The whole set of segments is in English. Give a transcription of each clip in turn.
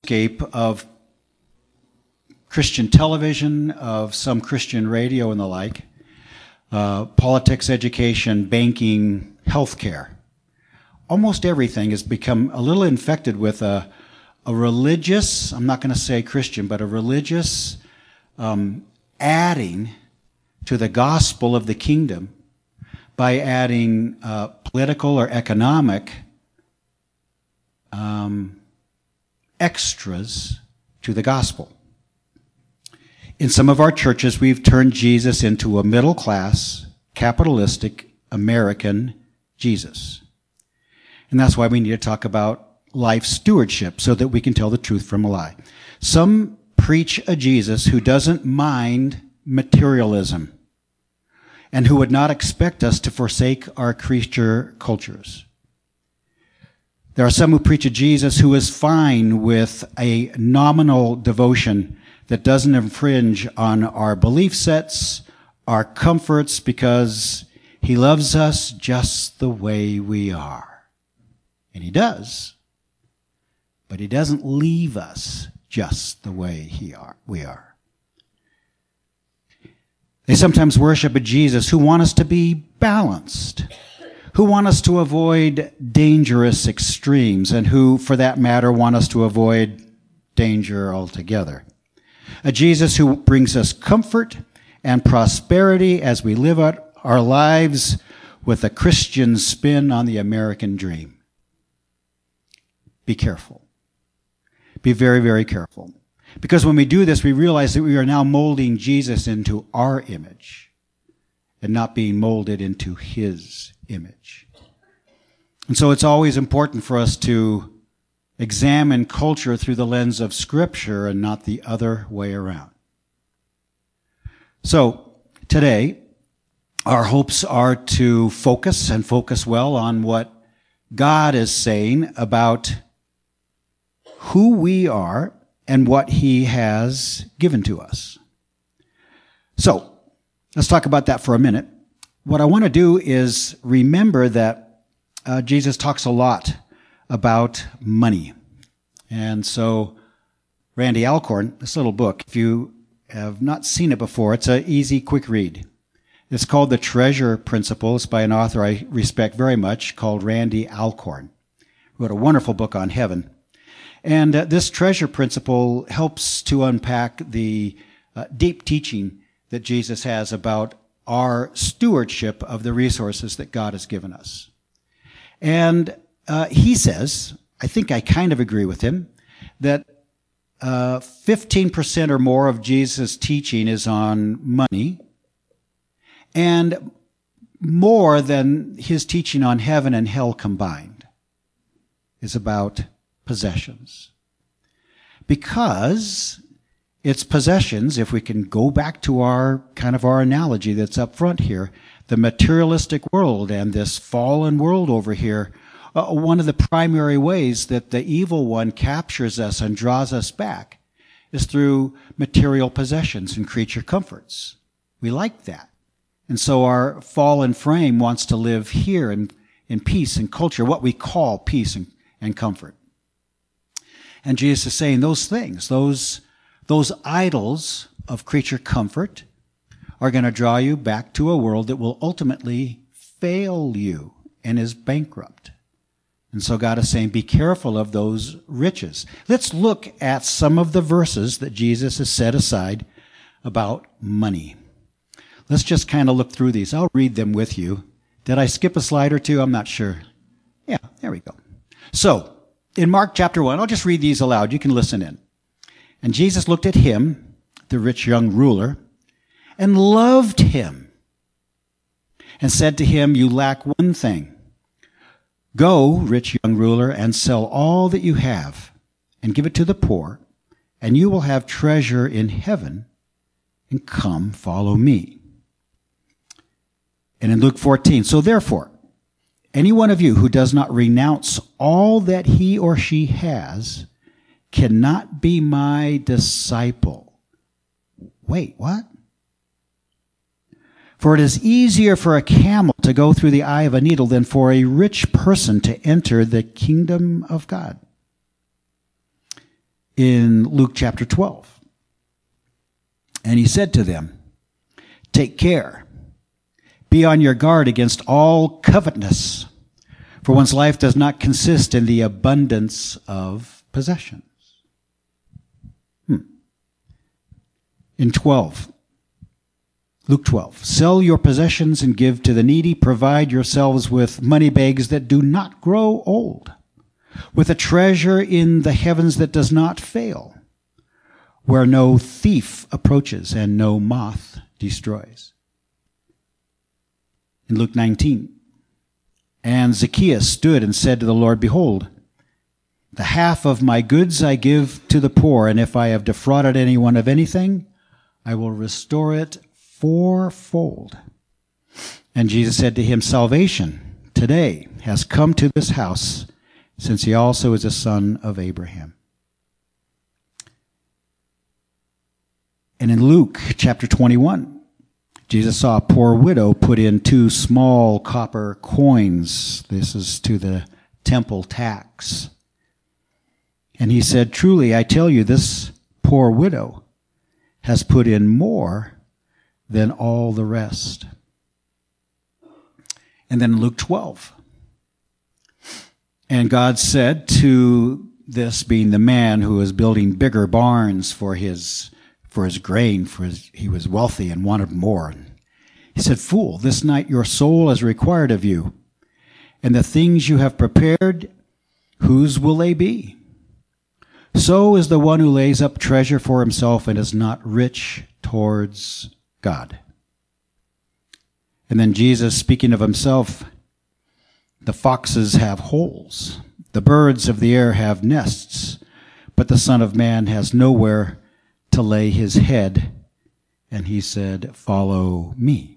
landscape of Christian television, of some Christian radio and the like, politics, education, banking, healthcare. Almost everything has become a little infected with a religious, I'm not going to say Christian, but a religious adding to the gospel of the kingdom by adding political or economic extras to the gospel. In some of our churches, we've turned Jesus into a middle-class, capitalistic, American Jesus. And that's why we need to talk about life stewardship so that we can tell the truth from a lie. Some preach a Jesus who doesn't mind materialism and who would not expect us to forsake our creature cultures. There are some who preach a Jesus who is fine with a nominal devotion that doesn't infringe on our belief sets, our comforts, because he loves us just the way we are. And he does. But he doesn't leave us just the way we are. They sometimes worship a Jesus who wants us to be balanced, who want us to avoid dangerous extremes, and who, for that matter, want us to avoid danger altogether. A Jesus who brings us comfort and prosperity as we live out our lives with a Christian spin on the American dream. Be careful. Be very, very careful. Because when we do this, we realize that we are now molding Jesus into our image and not being molded into his image. And so it's always important for us to examine culture through the lens of Scripture and not the other way around. So, today, our hopes are to focus well on what God is saying about who we are and what he has given to us. So, let's talk about that for a minute. What I want to do is remember that Jesus talks a lot about money. And so, Randy Alcorn, this little book, if you have not seen it before, it's an easy, quick read. It's called The Treasure Principle. It's by an author I respect very much called Randy Alcorn. He wrote a wonderful book on heaven. And this treasure principle helps to unpack the deep teaching that Jesus has about our stewardship of the resources that God has given us. And he says, I think I kind of agree with him, that 15% or more of Jesus' teaching is on money, and more than his teaching on heaven and hell combined is about possessions. Because it's possessions, if we can go back to our analogy that's up front here, the materialistic world and this fallen world over here, one of the primary ways that the evil one captures us and draws us back is through material possessions and creature comforts. We like that. And so our fallen frame wants to live here in peace and culture, what we call peace and comfort. And Jesus is saying those things, those idols of creature comfort are going to draw you back to a world that will ultimately fail you and is bankrupt. And so God is saying, be careful of those riches. Let's look at some of the verses that Jesus has set aside about money. Let's just kind of look through these. I'll read them with you. Did I skip a slide or two? I'm not sure. Yeah, there we go. So, in Mark chapter 1, I'll just read these aloud. You can listen in. And Jesus looked at him, the rich young ruler, and loved him and said to him, you lack one thing. Go, rich young ruler, and sell all that you have and give it to the poor, and you will have treasure in heaven, and come follow me. And in Luke 14, so therefore, any one of you who does not renounce all that he or she has cannot be my disciple. Wait, what? For it is easier for a camel to go through the eye of a needle than for a rich person to enter the kingdom of God. in Luke chapter 12. And he said to them, "Take care. Be on your guard against all covetousness, for one's life does not consist in the abundance of possessions." In Luke 12, "Sell your possessions and give to the needy. Provide yourselves with money bags that do not grow old, with a treasure in the heavens that does not fail, where no thief approaches and no moth destroys." In Luke 19, "And Zacchaeus stood and said to the Lord, Behold, the half of my goods I give to the poor, and if I have defrauded anyone of anything, I will restore it fourfold." And Jesus said to him, "Salvation today has come to this house, since he also is a son of Abraham." And in Luke chapter 21, Jesus saw a poor widow put in 2 small copper coins. This is to the temple tax. And he said, "Truly, I tell you, this poor widow has put in more than all the rest." And then Luke 12. "And God said to this," being the man who was building bigger barns for his grain, he was wealthy and wanted more. He said, "Fool, this night your soul is required of you, and the things you have prepared, whose will they be? So is the one who lays up treasure for himself and is not rich towards God." And then Jesus, speaking of himself, "The foxes have holes, the birds of the air have nests, but the Son of Man has nowhere to lay his head." And he said, "Follow me."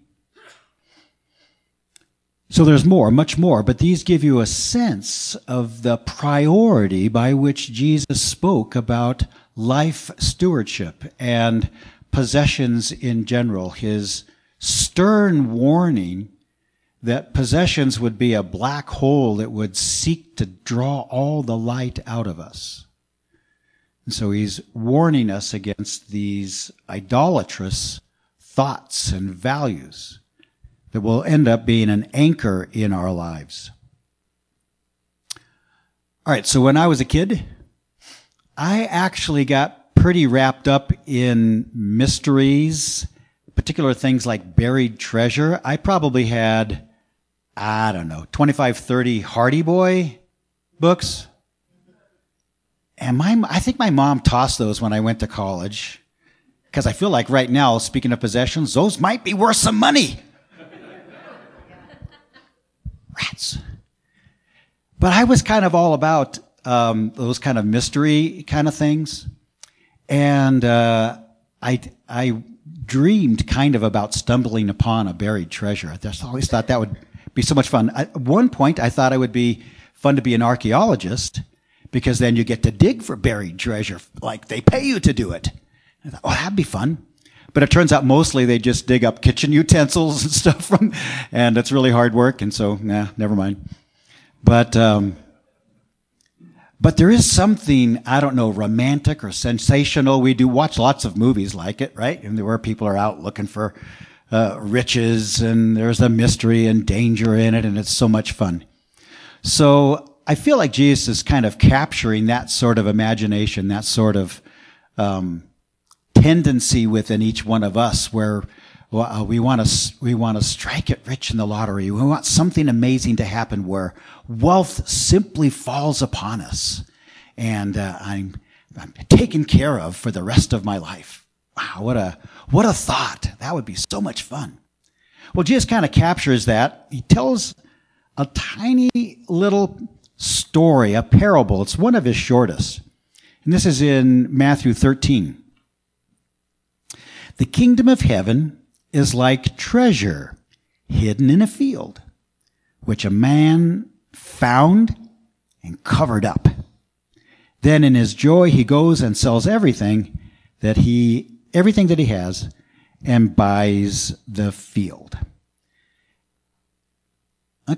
So there's more, much more, but these give you a sense of the priority by which Jesus spoke about life stewardship and possessions in general. His stern warning that possessions would be a black hole that would seek to draw all the light out of us. And so he's warning us against these idolatrous thoughts and values that will end up being an anchor in our lives. All right, so when I was a kid, I actually got pretty wrapped up in mysteries, particular things like buried treasure. I probably had, 25, 30 Hardy Boy books. And I think my mom tossed those when I went to college, because I feel like right now, speaking of possessions, those might be worth some money. Rats. But I was kind of all about those kind of mystery kind of things. And I dreamed kind of about stumbling upon a buried treasure. I just always thought that would be so much fun. At one point, I thought it would be fun to be an archaeologist, because then you get to dig for buried treasure, like they pay you to do it. I thought, that'd be fun. But it turns out mostly they just dig up kitchen utensils and stuff and it's really hard work, and so, never mind. But there is something, romantic or sensational. We do watch lots of movies like it, right? And where people are out looking for riches, and there's a mystery and danger in it, and it's so much fun. So I feel like Jesus is kind of capturing that sort of imagination, that sort of tendency within each one of us, where we want to strike it rich in the lottery. We want something amazing to happen where wealth simply falls upon us, and I'm taken care of for the rest of my life. Wow, what a thought! That would be so much fun. Well, Jesus kind of captures that. He tells a tiny little story, a parable. It's one of his shortest, and this is in Matthew 13. "The kingdom of heaven is like treasure hidden in a field, which a man found and covered up. Then in his joy he goes and sells everything that he has and buys the field." Okay,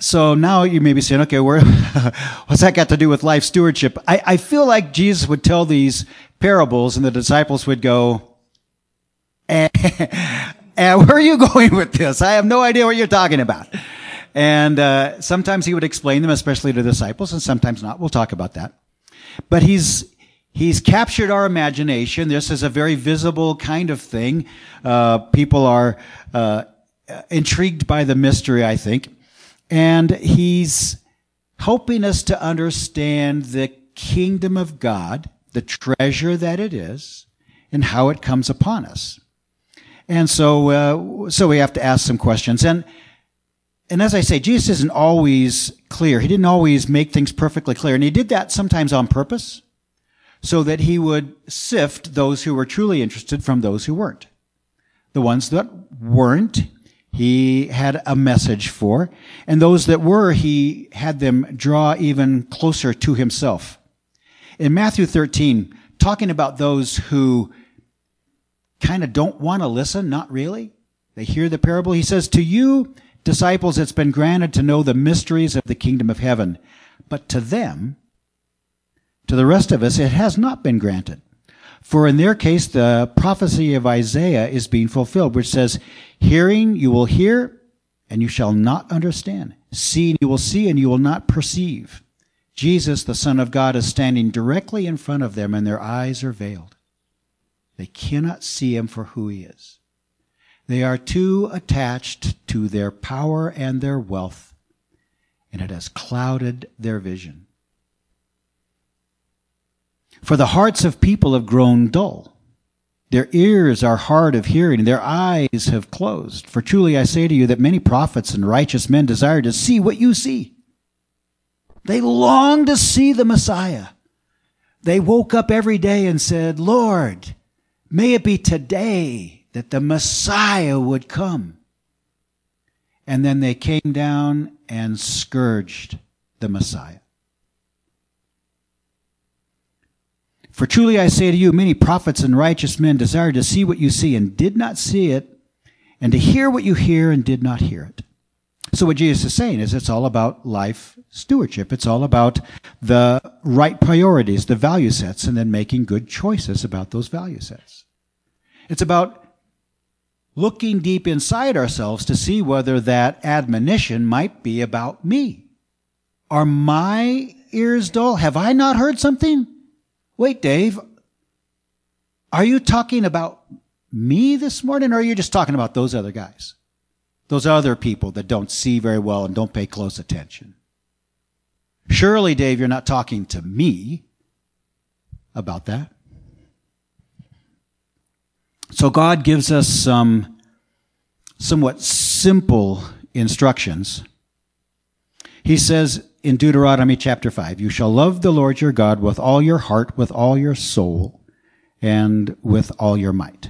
So now you may be saying, okay, what's that got to do with life stewardship? I feel like Jesus would tell these parables and the disciples would go, and where are you going with this? I have no idea what you're talking about. And sometimes he would explain them, especially to the disciples, and sometimes not. We'll talk about that. But he's captured our imagination. This is a very visible kind of thing. People are intrigued by the mystery, I think. And he's helping us to understand the kingdom of God, the treasure that it is, and how it comes upon us. And so we have to ask some questions. And as I say, Jesus isn't always clear. He didn't always make things perfectly clear. And he did that sometimes on purpose so that he would sift those who were truly interested from those who weren't. The ones that weren't, he had a message for. And those that were, he had them draw even closer to himself. In Matthew 13, talking about those who kind of don't want to listen, not really. They hear the parable. He says, to you, disciples, it's been granted to know the mysteries of the kingdom of heaven. But to them, to the rest of us, it has not been granted. For in their case, the prophecy of Isaiah is being fulfilled, which says, hearing you will hear, and you shall not understand. Seeing you will see, and you will not perceive. Jesus, the Son of God, is standing directly in front of them, and their eyes are veiled. They cannot see him for who he is. They are too attached to their power and their wealth, and it has clouded their vision. For the hearts of people have grown dull. Their ears are hard of hearing, and their eyes have closed. For truly I say to you that many prophets and righteous men desire to see what you see. They long to see the Messiah. They woke up every day and said, Lord, may it be today that the Messiah would come. And then they came down and scourged the Messiah. For truly I say to you, many prophets and righteous men desired to see what you see and did not see it, and to hear what you hear and did not hear it. So what Jesus is saying is it's all about life stewardship. It's all about the right priorities, the value sets, and then making good choices about those value sets. It's about looking deep inside ourselves to see whether that admonition might be about me. Are my ears dull? Have I not heard something? Wait, Dave, are you talking about me this morning, or are you just talking about those other guys? Those other people that don't see very well and don't pay close attention. Surely, Dave, you're not talking to me about that. So God gives us some somewhat simple instructions. He says in Deuteronomy chapter 5, you shall love the Lord your God with all your heart, with all your soul, and with all your might.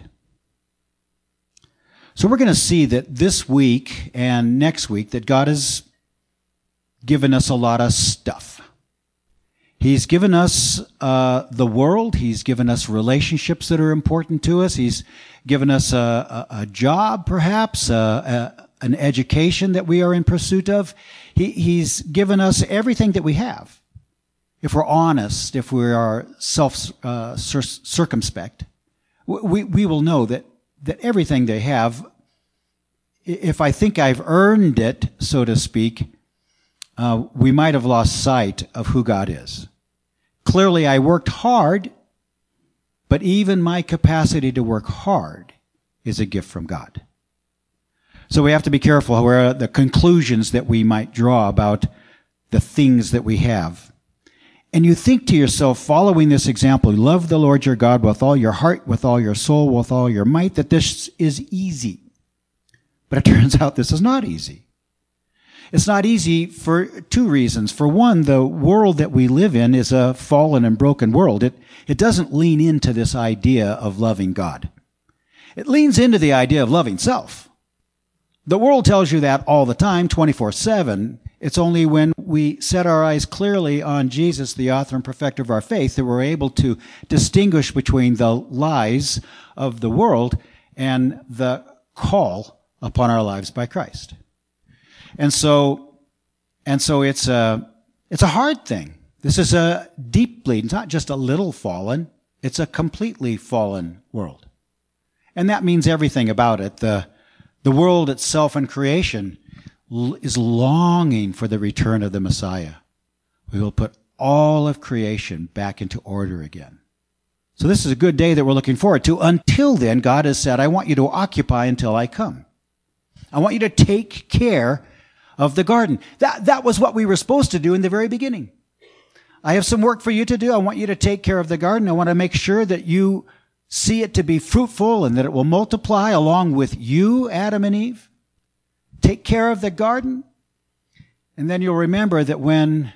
So we're going to see that this week and next week that God has given us a lot of stuff. He's given us the world. He's given us relationships that are important to us. He's given us a job, perhaps, an education that we are in pursuit of. He's given us everything that we have. If we're honest, if we are circumspect, we will know that everything they have, if I think I've earned it, so to speak, we might have lost sight of who God is. Clearly, I worked hard, but even my capacity to work hard is a gift from God. So we have to be careful where the conclusions that we might draw about the things that we have. And you think to yourself, following this example, love the Lord your God with all your heart, with all your soul, with all your might, that this is easy. But it turns out this is not easy. It's not easy for two reasons. For one, the world that we live in is a fallen and broken world. It doesn't lean into this idea of loving God. It leans into the idea of loving self. The world tells you that all the time, 24/7. It's only when we set our eyes clearly on Jesus, the author and perfecter of our faith, that we're able to distinguish between the lies of the world and the call upon our lives by Christ. And so And so it's a hard thing. This is a deeply, not just a little fallen, it's a completely fallen world. And that means everything about it. The world itself and creation is longing for the return of the Messiah. We will put all of creation back into order again. So this is a good day that we're looking forward to. Until then, God has said, I want you to occupy until I come. I want you to take care of the garden. That was what we were supposed to do in the very beginning. I have some work for you to do. I want you to take care of the garden. I want to make sure that you see it to be fruitful and that it will multiply along with you, Adam and Eve. Take care of the garden. And then you'll remember that when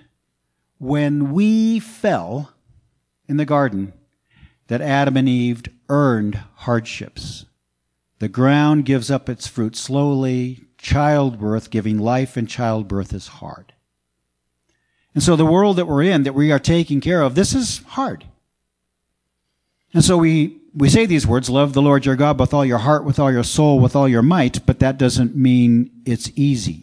we fell in the garden, that Adam and Eve earned hardships. The ground gives up its fruit slowly. Childbirth, giving life in childbirth, is hard. And so the world that we're in, that we are taking care of, this is hard. And so we say these words, love the Lord your God with all your heart, with all your soul, with all your might, but that doesn't mean it's easy.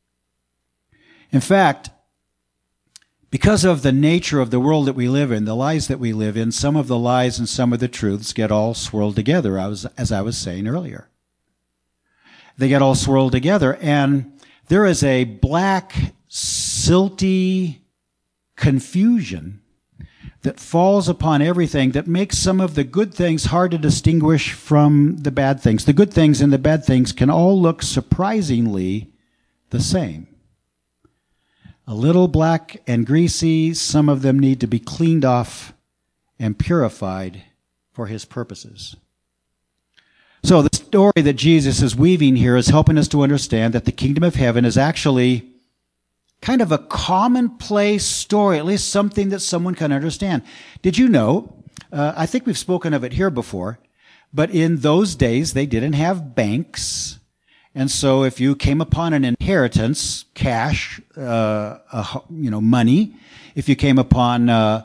In fact, because of the nature of the world that we live in, the lies that we live in, some of the lies and some of the truths get all swirled together, as I was saying earlier. They get all swirled together, and there is a black, silty confusion that falls upon everything that makes some of the good things hard to distinguish from the bad things. The good things and the bad things can all look surprisingly the same. A little black and greasy, some of them need to be cleaned off and purified for his purposes. So the story that Jesus is weaving here is helping us to understand that the kingdom of heaven is actually kind of a commonplace story, at least something that someone can understand. Did you know, I think we've spoken of it here before, but in those days they didn't have banks. And so if you came upon an inheritance, cash, money, if you came upon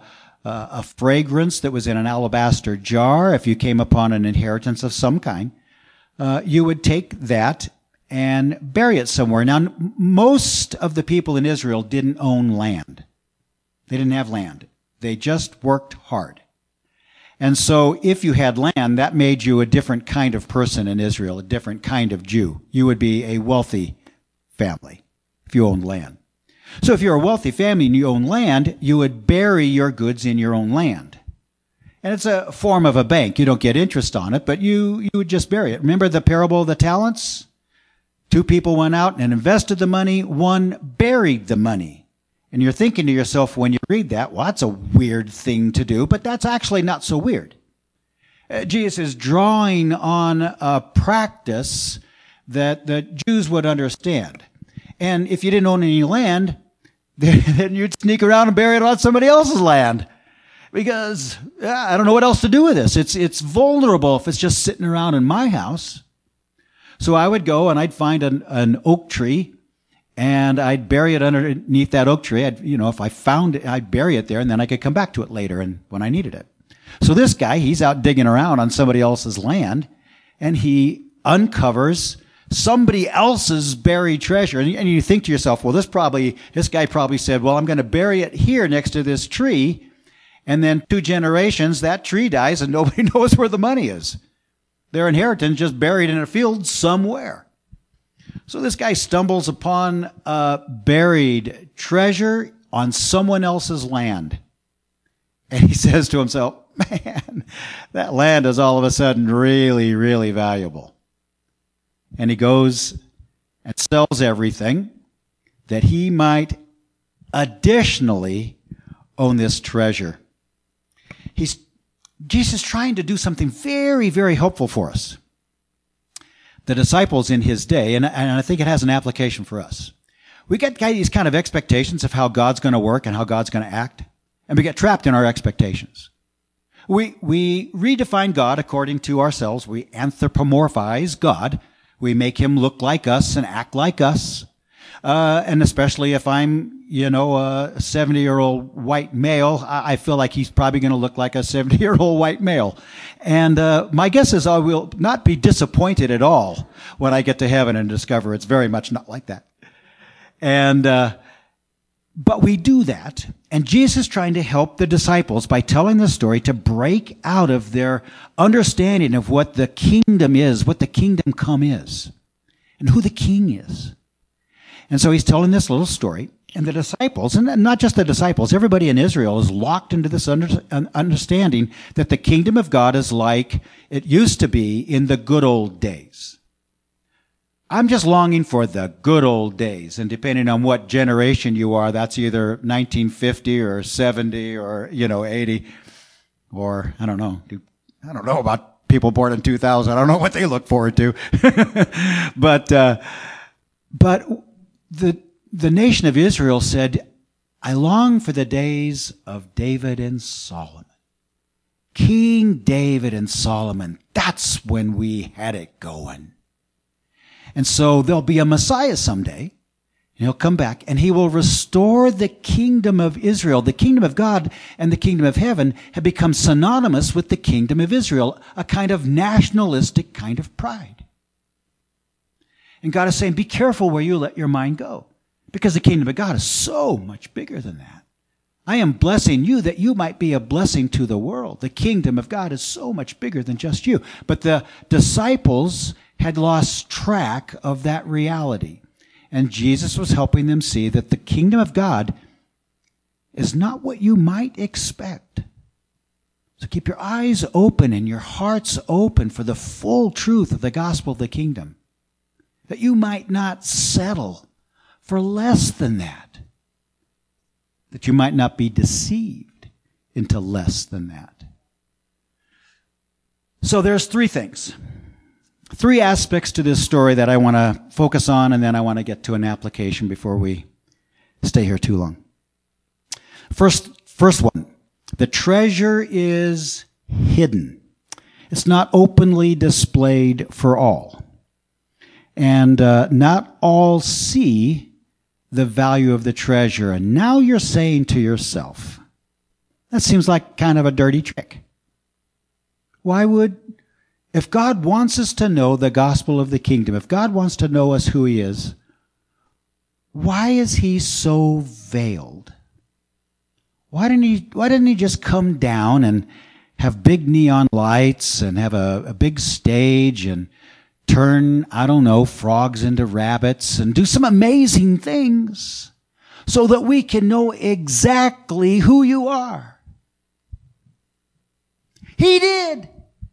a fragrance that was in an alabaster jar, if you came upon an inheritance of some kind, you would take that and bury it somewhere. Now, most of the people in Israel didn't own land. They didn't have land. They just worked hard. And so if you had land, that made you a different kind of person in Israel, a different kind of Jew. You would be a wealthy family if you owned land. So if you're a wealthy family and you own land, you would bury your goods in your own land. And it's a form of a bank. You don't get interest on it, but you would just bury it. Remember the parable of the talents? 2 people went out and invested the money. 1 buried the money. And you're thinking to yourself when you read that, well, that's a weird thing to do, but that's actually not so weird. Jesus is drawing on a practice that the Jews would understand. And if you didn't own any land, then you'd sneak around and bury it on somebody else's land. Because I don't know what else to do with this. It's vulnerable if it's just sitting around in my house. So I would go and I'd find an oak tree and I'd bury it underneath that oak tree. If I found it, I'd bury it there and then I could come back to it later and when I needed it. So this guy, he's out digging around on somebody else's land and he uncovers somebody else's buried treasure. And you think to yourself, well, this guy probably said, well, I'm going to bury it here next to this tree. And then 2 generations, that tree dies and nobody knows where the money is. Their inheritance just buried in a field somewhere. So this guy stumbles upon a buried treasure on someone else's land. And he says to himself, man, that land is all of a sudden really, really valuable. And he goes and sells everything that he might additionally own this treasure. Jesus is trying to do something very, very helpful for us. The disciples in his day, and I think it has an application for us. We get these kind of expectations of how God's going to work and how God's going to act, and we get trapped in our expectations. We redefine God according to ourselves. We anthropomorphize God. We make him look like us and act like us. And especially if I'm, a 70-year-old white male, I feel like he's probably going to look like a 70-year-old white male. And my guess is I will not be disappointed at all when I get to heaven and discover it's very much not like that. And But we do that, and Jesus is trying to help the disciples by telling the story to break out of their understanding of what the kingdom is, what the kingdom come is, and who the king is. And so he's telling this little story, and the disciples, and not just the disciples, everybody in Israel is locked into this understanding that the kingdom of God is like it used to be in the good old days. I'm just longing for the good old days. And depending on what generation you are, that's either 1950 or 70 or, 80 or I don't know. I don't know about people born in 2000. I don't know what they look forward to. But the nation of Israel said, I long for the days of David and Solomon. King David and Solomon. That's when we had it going. And so there'll be a Messiah someday, and he'll come back, and he will restore the kingdom of Israel. The kingdom of God and the kingdom of heaven have become synonymous with the kingdom of Israel, a kind of nationalistic kind of pride. And God is saying, be careful where you let your mind go, because the kingdom of God is so much bigger than that. I am blessing you that you might be a blessing to the world. The kingdom of God is so much bigger than just you. But the disciples had lost track of that reality. And Jesus was helping them see that the kingdom of God is not what you might expect. So keep your eyes open and your hearts open for the full truth of the gospel of the kingdom, that you might not settle for less than that you might not be deceived into less than that. So there's three things. Three aspects to this story that I want to focus on, and then I want to get to an application before we stay here too long. First one, the treasure is hidden. It's not openly displayed for all. And not all see the value of the treasure. And now you're saying to yourself, that seems like kind of a dirty trick. If God wants us to know the gospel of the kingdom, if God wants to know us who he is, why is he so veiled? Why didn't he just come down and have big neon lights and have a big stage and turn, I don't know, frogs into rabbits and do some amazing things so that we can know exactly who you are? He did.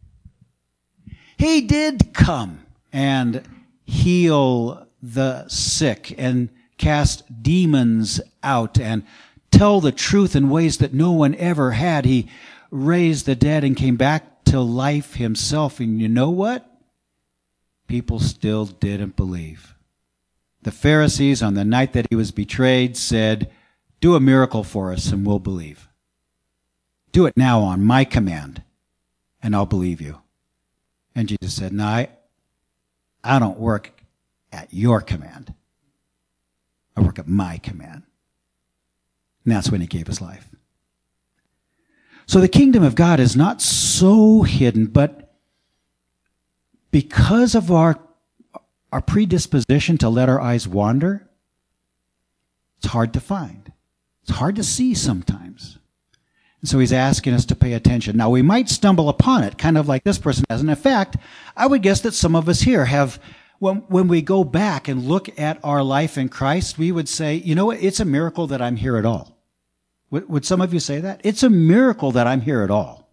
He did come and heal the sick and cast demons out and tell the truth in ways that no one ever had. He raised the dead and came back to life himself. And you know what? People still didn't believe. The Pharisees, on the night that he was betrayed, said, do a miracle for us and we'll believe. Do it now on my command and I'll believe you. And Jesus said, no, I don't work at your command. I work at my command. And that's when he gave his life. So the kingdom of God is not so hidden, but because of our predisposition to let our eyes wander, it's hard to find. It's hard to see sometimes. And so he's asking us to pay attention. Now, we might stumble upon it, kind of like this person has. And in fact, I would guess that some of us here have, when we go back and look at our life in Christ, we would say, you know what, it's a miracle that I'm here at all. Would some of you say that? It's a miracle that I'm here at all.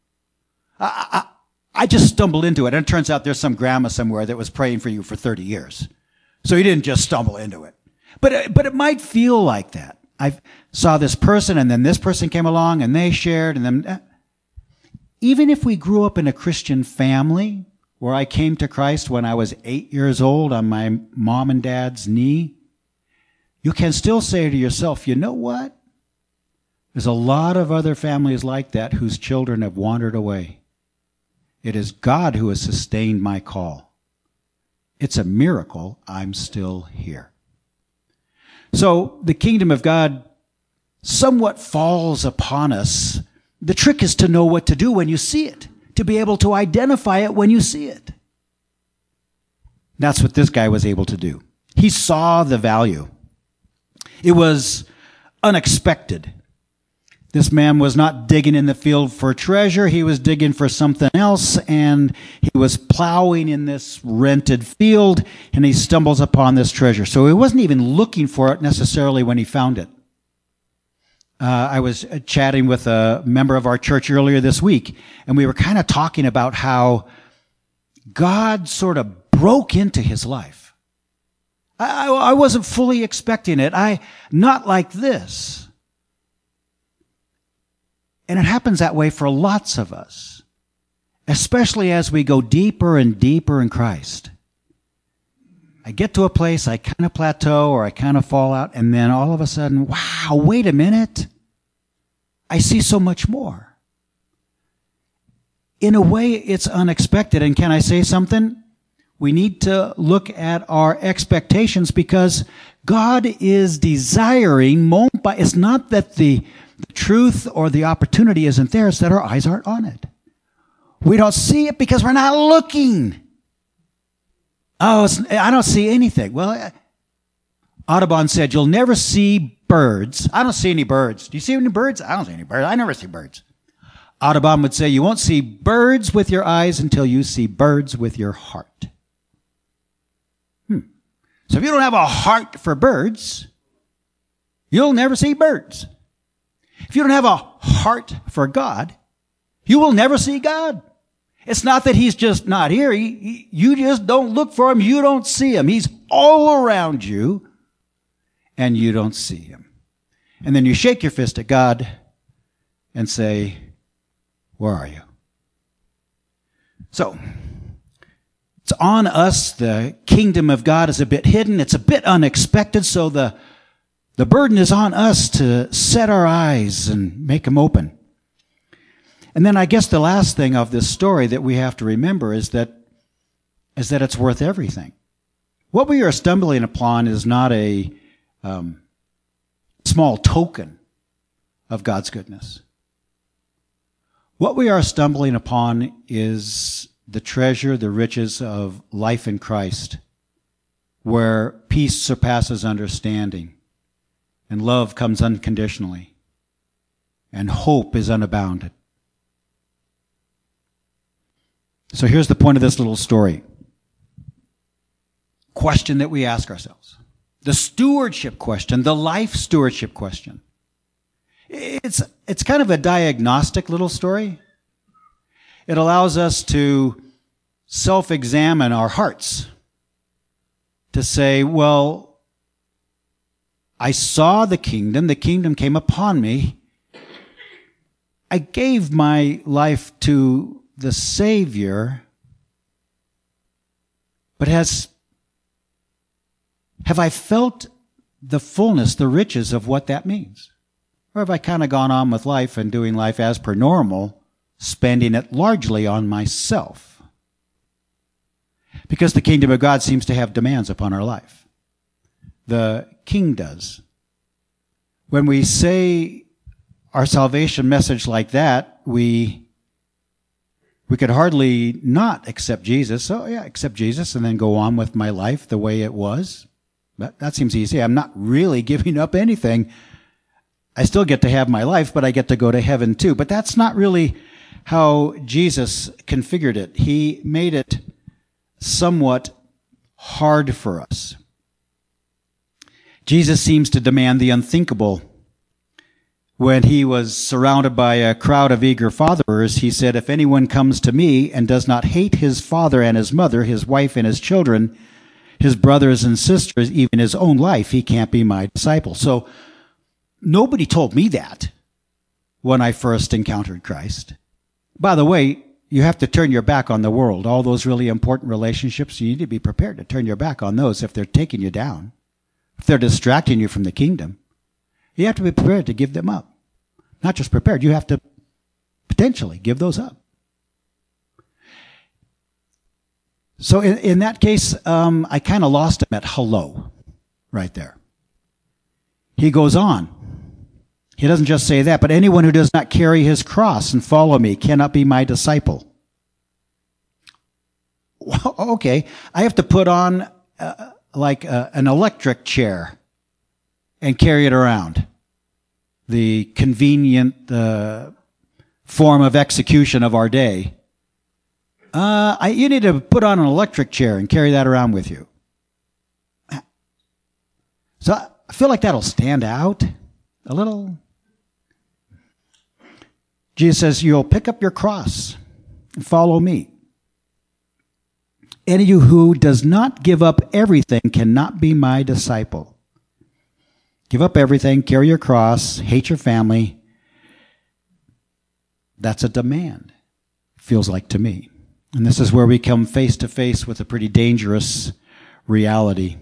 I just stumbled into it, and it turns out there's some grandma somewhere that was praying for you for 30 years. So you didn't just stumble into it. But it might feel like that. I saw this person, and then this person came along, and they shared, and then even if we grew up in a Christian family, where I came to Christ when I was 8 years old on my mom and dad's knee, you can still say to yourself, you know what? There's a lot of other families like that whose children have wandered away. It is God who has sustained my call. It's a miracle I'm still here. So the kingdom of God somewhat falls upon us. The trick is to know what to do when you see it, to be able to identify it when you see it. That's what this guy was able to do. He saw the value. It was unexpected. This man was not digging in the field for treasure. He was digging for something else, and he was plowing in this rented field, and he stumbles upon this treasure. So he wasn't even looking for it necessarily when he found it. I was chatting with a member of our church earlier this week, and we were kind of talking about how God sort of broke into his life. I wasn't fully expecting it. Not like this. And it happens that way for lots of us, especially as we go deeper and deeper in Christ. I get to a place, I kind of plateau or I kind of fall out, and then all of a sudden, wow, wait a minute. I see so much more. In a way, it's unexpected. And can I say something? We need to look at our expectations because God is desiring moment by, it's not that the truth or the opportunity isn't there, it's that our eyes aren't on it. We don't see it because we're not looking. Oh, I don't see anything. Well, Audubon said, you'll never see birds. I don't see any birds. Do you see any birds? I don't see any birds. I never see birds. Audubon would say, you won't see birds with your eyes until you see birds with your heart. So if you don't have a heart for birds, you'll never see birds. If you don't have a heart for God, you will never see God. It's not that he's just not here. You just don't look for him. You don't see him. He's all around you, and you don't see him. And then you shake your fist at God and say, where are you? So, it's on us. The kingdom of God is a bit hidden. It's a bit unexpected, so the burden is on us to set our eyes and make them open. And then I guess the last thing of this story that we have to remember is that it's worth everything. What we are stumbling upon is not a small token of God's goodness. What we are stumbling upon is the treasure, the riches of life in Christ, where peace surpasses understanding, and love comes unconditionally, and hope is unbounded. So here's the point of this little story. Question that we ask ourselves. The stewardship question, the life stewardship question. It's kind of a diagnostic little story. It allows us to self-examine our hearts. To say, well, I saw the kingdom came upon me. I gave my life to the Savior, but have I felt the fullness, the riches of what that means? Or have I kind of gone on with life and doing life as per normal, spending it largely on myself? Because the kingdom of God seems to have demands upon our life. The King does. When we say our salvation message like that, we could hardly not accept Jesus. So yeah, accept Jesus and then go on with my life the way it was. That seems easy. I'm not really giving up anything. I still get to have my life, but I get to go to heaven too. But that's not really how Jesus configured it. He made it somewhat hard for us. Jesus seems to demand the unthinkable. When he was surrounded by a crowd of eager followers, he said, if anyone comes to me and does not hate his father and his mother, his wife and his children, his brothers and sisters, even his own life, he can't be my disciple. So nobody told me that when I first encountered Christ. By the way, you have to turn your back on the world. All those really important relationships, you need to be prepared to turn your back on those if they're taking you down, if they're distracting you from the kingdom. You have to be prepared to give them up. Not just prepared, you have to potentially give those up. So in that case, I kind of lost him at hello right there. He goes on. He doesn't just say that, but anyone who does not carry his cross and follow me cannot be my disciple. Well, okay, I have to put on an electric chair and carry it around. the convenient form of execution of our day. You need to put on an electric chair and carry that around with you. So I feel like that'll stand out a little. Jesus says, you'll pick up your cross and follow me. Any of you who does not give up everything cannot be my disciple. Give up everything, carry your cross, hate your family. That's a demand, feels like to me. And this is where we come face to face with a pretty dangerous reality.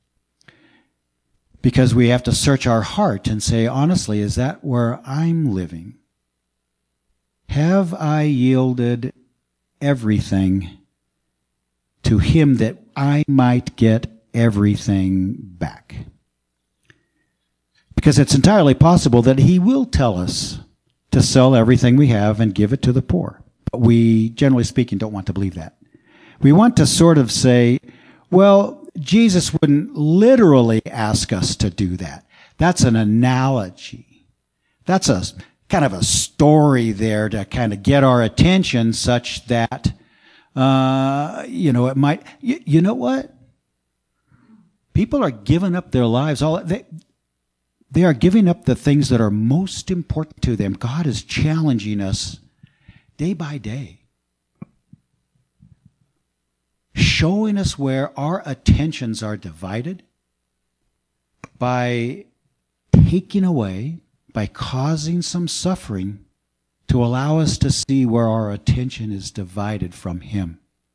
Because we have to search our heart and say, honestly, is that where I'm living? Have I yielded everything to him that I might get everything back? Because it's entirely possible that he will tell us to sell everything we have and give it to the poor. But we, generally speaking, don't want to believe that. We want to sort of say, well, Jesus wouldn't literally ask us to do that. That's an analogy. That's a kind of a story there to kind of get our attention such that, it might, you know what? People are giving up their lives. They are giving up the things that are most important to them. God is challenging us day by day, showing us where our attentions are divided by taking away, by causing some suffering to allow us to see where our attention is divided from him.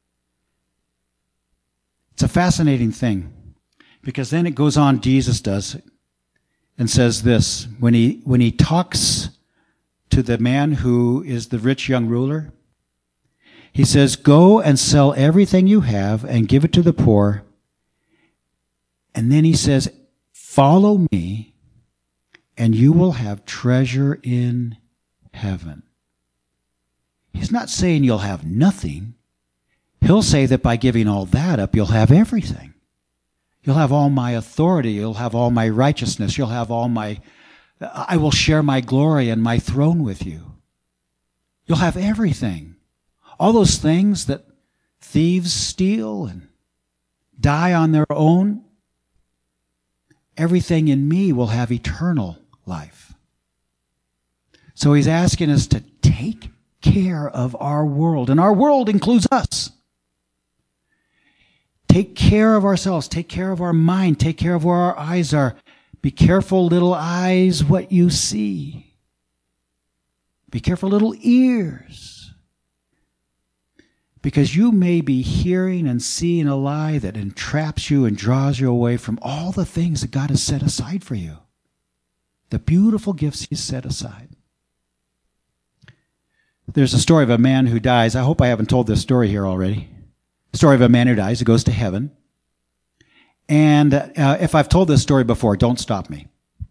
It's a fascinating thing, because then it goes on, Jesus does, and says this, when he talks to the man who is the rich young ruler, he says, go and sell everything you have and give it to the poor. And then he says, follow me and you will have treasure in heaven. He's not saying you'll have nothing. He'll say that by giving all that up, you'll have everything. You'll have all my authority. You'll have all my righteousness. You'll have I will share my glory and my throne with you. You'll have everything. All those things that thieves steal and die on their own, everything in me will have eternal life. So he's asking us to take care of our world, and our world includes us. Take care of ourselves, take care of our mind, take care of where our eyes are. Be careful, little eyes, what you see. Be careful, little ears. Because you may be hearing and seeing a lie that entraps you and draws you away from all the things that God has set aside for you. The beautiful gifts he's set aside. There's a story of a man who dies. I hope I haven't told this story here already. The story of a man who dies, who goes to heaven. And if I've told this story before, don't stop me.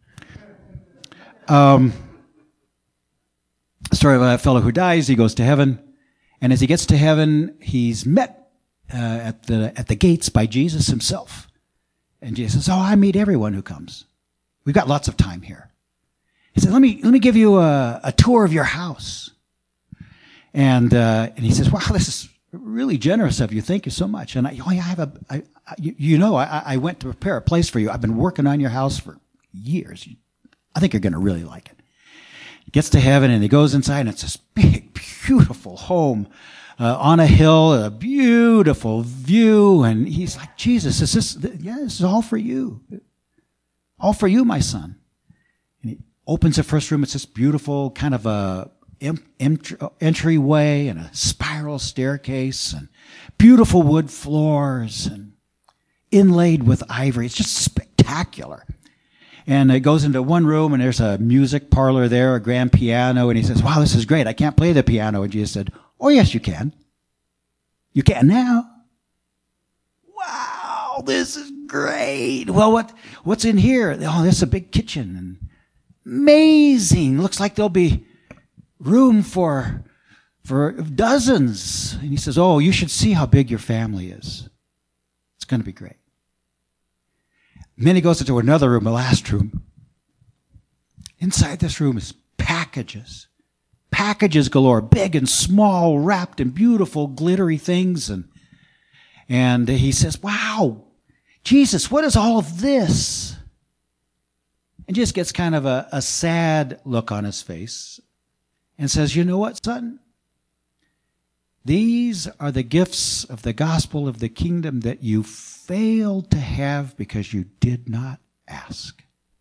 The story of a fellow who dies, he goes to heaven. And as he gets to heaven, he's met at the gates by Jesus himself. And Jesus says, oh, I meet everyone who comes. We've got lots of time here. He says, let me give you a tour of your house. And he says, wow, this is really generous of you. Thank you so much. And I went to prepare a place for you. I've been working on your house for years. I think you're going to really like it. He gets to heaven and he goes inside, and it's this big, beautiful home on a hill, a beautiful view. And he's like, Jesus, this is all for you. All for you, my son. And he opens the first room. It's this beautiful kind of a entryway and a spiral staircase and beautiful wood floors and inlaid with ivory. It's just spectacular. And it goes into one room, and there's a music parlor there, a grand piano. And he says, wow, this is great. I can't play the piano. And Jesus said, oh, yes, you can. You can now. Wow, this is great. Well, what's in here? Oh, this is a big kitchen. And amazing. Looks like there'll be room for dozens. And he says, oh, you should see how big your family is. It's going to be great. And then he goes into another room, the last room. Inside this room is packages. Packages galore, big and small, wrapped in beautiful, glittery things. And he says, wow, Jesus, what is all of this? And just gets kind of a sad look on his face and says, you know what, son? These are the gifts of the gospel of the kingdom that you failed to have because you did not ask.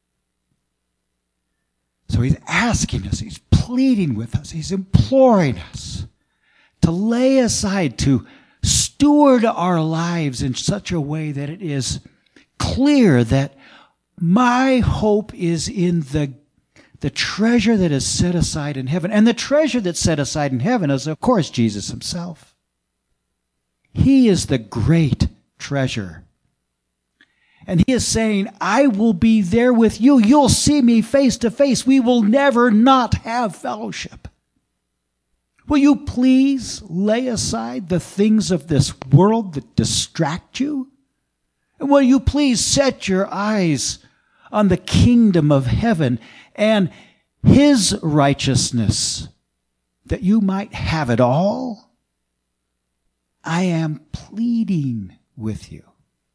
So he's asking us, he's pleading with us, he's imploring us to lay aside, to steward our lives in such a way that it is clear that my hope is in the treasure that is set aside in heaven. And the treasure that's set aside in heaven is, of course, Jesus himself. He is the great treasure. And he is saying, I will be there with you. You'll see me face to face. We will never not have fellowship. Will you please lay aside the things of this world that distract you? And will you please set your eyes on the kingdom of heaven and his righteousness, that you might have it all? I am pleading with you.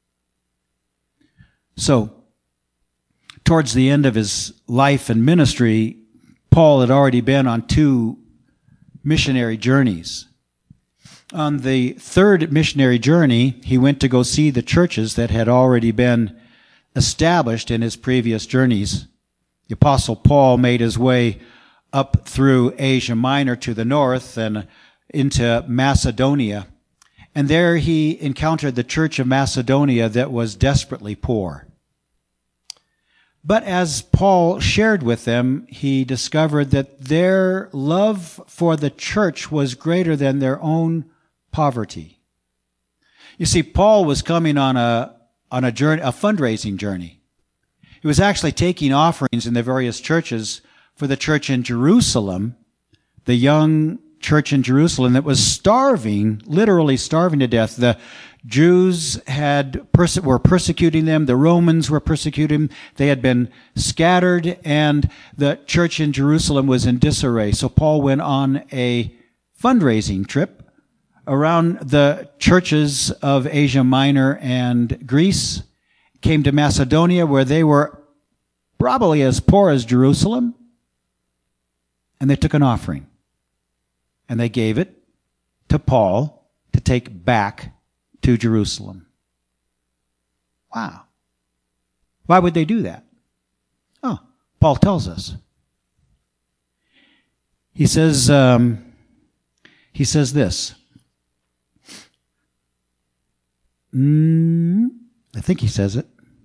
So, towards the end of his life and ministry, Paul had already been on 2 missionary journeys. On the 3rd missionary journey, he went to go see the churches that had already been established in his previous journeys. The Apostle Paul made his way up through Asia Minor to the north and into Macedonia. And there he encountered the church of Macedonia that was desperately poor. But as Paul shared with them, he discovered that their love for the church was greater than their own poverty. You see, Paul was coming on a journey, a fundraising journey. He was actually taking offerings in the various churches for the church in Jerusalem, the young church in Jerusalem that was starving, literally starving to death. The Jews were persecuting them. The Romans were persecuting them. They had been scattered, and the church in Jerusalem was in disarray. So Paul went on a fundraising trip around the churches of Asia Minor and Greece, came to Macedonia, where they were probably as poor as Jerusalem, and they took an offering. And they gave it to Paul to take back to Jerusalem. Wow. Why would they do that? Oh, Paul tells us. He says this. I think he says it.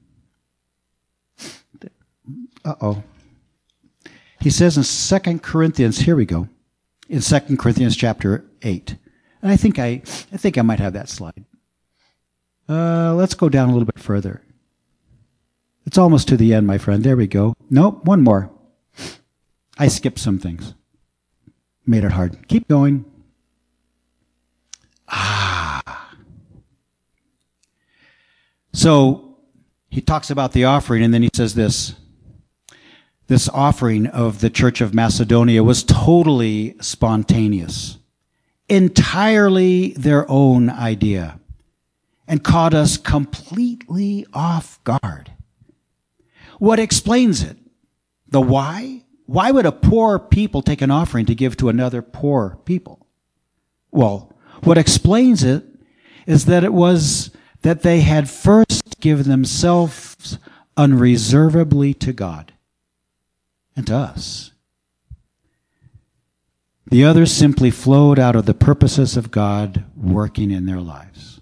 Uh-oh. He says in 2 Corinthians, here we go, in 2 Corinthians chapter 8. And I think I might have that slide. Let's go down a little bit further. It's almost to the end, my friend. There we go. Nope, one more. I skipped some things. Made it hard. Keep going. So he talks about the offering, and then he says this. This offering of the Church of Macedonia was totally spontaneous, entirely their own idea, and caught us completely off guard. What explains it? The why? Why would a poor people take an offering to give to another poor people? Well, what explains it is that it was that they had first given themselves unreservedly to God and to us. The others simply flowed out of the purposes of God working in their lives.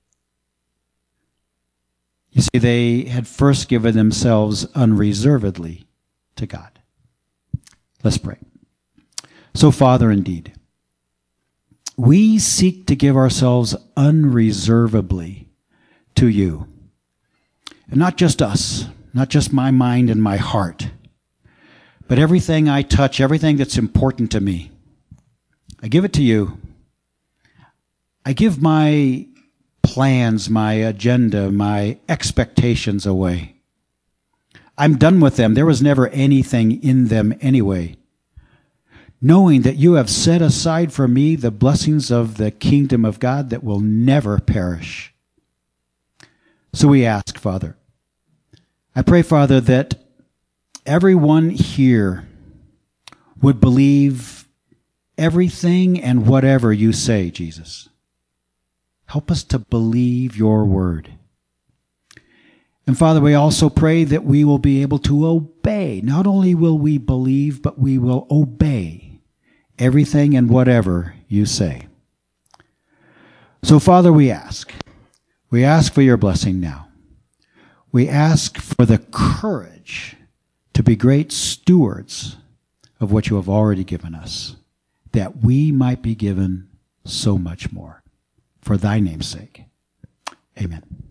You see, they had first given themselves unreservedly to God. Let's pray. So, Father, indeed, we seek to give ourselves unreservedly to you. And not just us, not just my mind and my heart, but everything I touch, everything that's important to me. I give it to you. I give my plans, my agenda, my expectations away. I'm done with them. There was never anything in them anyway. Knowing that you have set aside for me the blessings of the kingdom of God that will never perish. So we ask, Father, I pray, Father, that everyone here would believe everything and whatever you say, Jesus. Help us to believe your word. And Father, we also pray that we will be able to obey. Not only will we believe, but we will obey everything and whatever you say. So, Father, we ask for your blessing now. We ask for the courage to be great stewards of what you have already given us, that we might be given so much more. For thy name's sake. Amen.